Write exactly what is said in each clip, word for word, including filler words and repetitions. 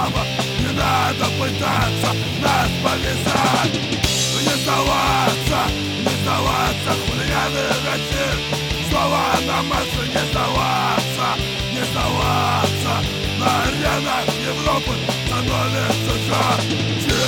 слава. Не надо пытаться нас повязать. Не сдаваться, не сдаваться, хулиганы России. Снова на массы не сдаваться, не сдаваться. На аренах Европы становится жарче.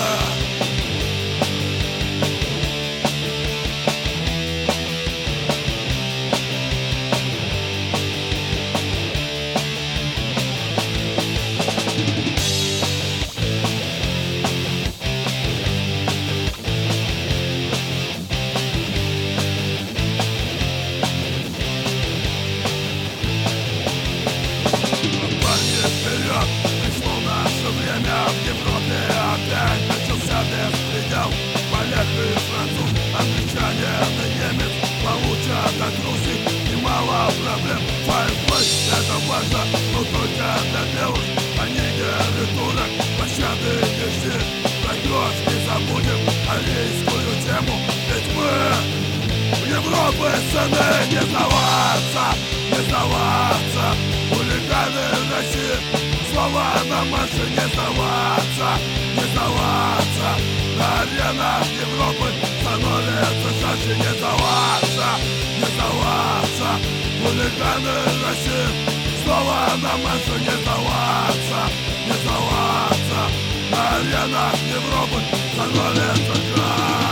В Европе опять начался беспредел. Поляк и француз, англичане и немец получат от Руси немало проблем. Файнплей — это важно, но только для белых. А нигеры, турок, пощады не жди. Про кровь не забудем арийскую тему. Ведь мы в Европе сыны. Не сдаваться, не сдаваться. Хулиганы России. Слова на марше. Не сдаваться, не сдаваться. На аренах Европы становится жарче. Не сдаваться, не сдаваться. Хулиганы России. Слова на марше. Не сдаваться, не сдаваться. На аренах Европы становится жарче.